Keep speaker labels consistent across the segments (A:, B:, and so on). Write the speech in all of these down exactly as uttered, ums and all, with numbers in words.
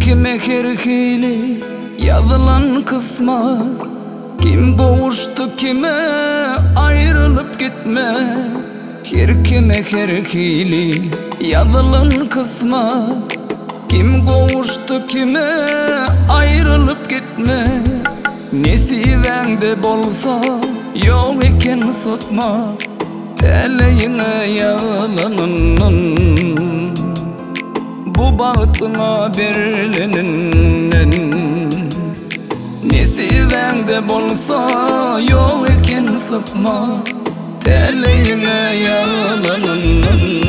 A: Kime herhili yazılan kısmat, kim kavuştu kime ayrılıp gitme. Her kime herhili yazılan kısmat, kim kavuştu kime ayrılıp gitme. Nesivende bolsa yok eken tutma, teleğine yalanın bu bağıtına berilenin. Nesivende bolsa yok eken sıkma, teleğine yalanın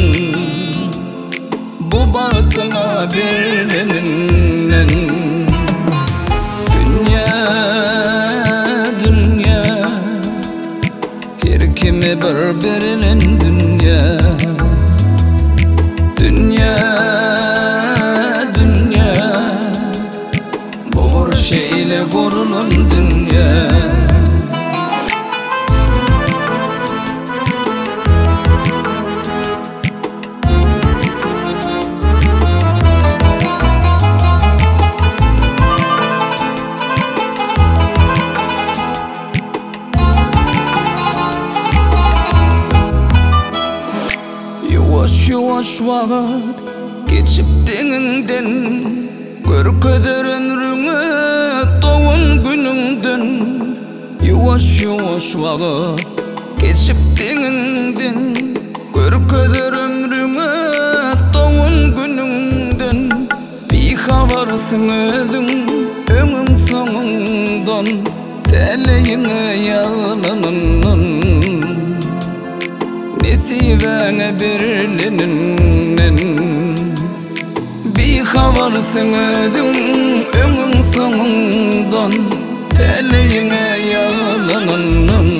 A: bu bağıtına berilenin. Kimi birbirinin dünya, dünya, dünya, bu şeyle kurulun dünya. Yavaş yavaş vakit geçip deninden, görkeder ömrüne doğun gününden. Yavaş yavaş vakit geçip deninden, görkeder ömrüne doğun gününden. Bir havarsın özün ömrün sonundan, teleğine yalanın nesivene berilenin. Bir havarsın özün ömrün sonundan, teleğine yalanın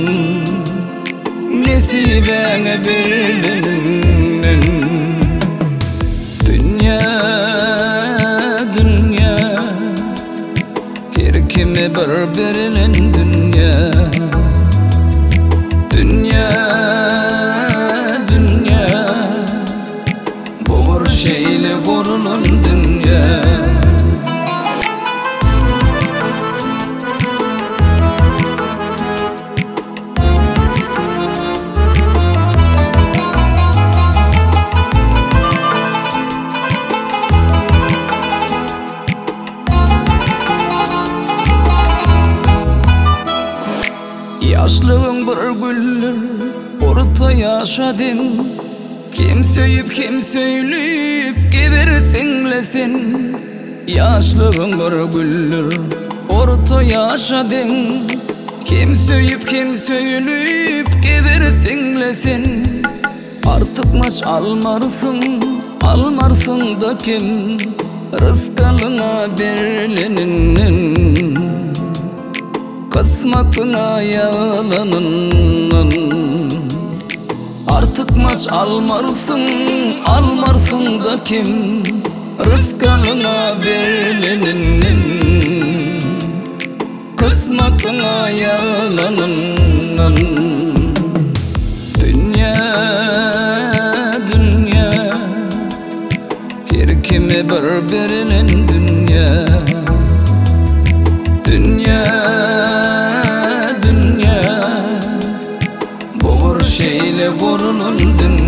A: nesivene berilenin. Dünya, dünya, her kimi birbirinin dünya, dünya, dünya, bu şeyle kurulun dünya. Yaşlığın bir güldür, orta yaşadın. Kim söyüp kim söyleyip gebersinlesin. Yaşlığın bir güldür, orta yaşadın. Kim söyüp kim söyleyip gebersinlesin. Artık maç almarsın, almarsın da kim rızkına berilenin. Kısmetine yalanın. Artık maç almarsın, almarsın da kim rızkına berilenin. Kısmetine yalanın. Dünya, dünya, her kimi birbirinin dünya, dünya, dünya, bu şeyle kurulun dünya.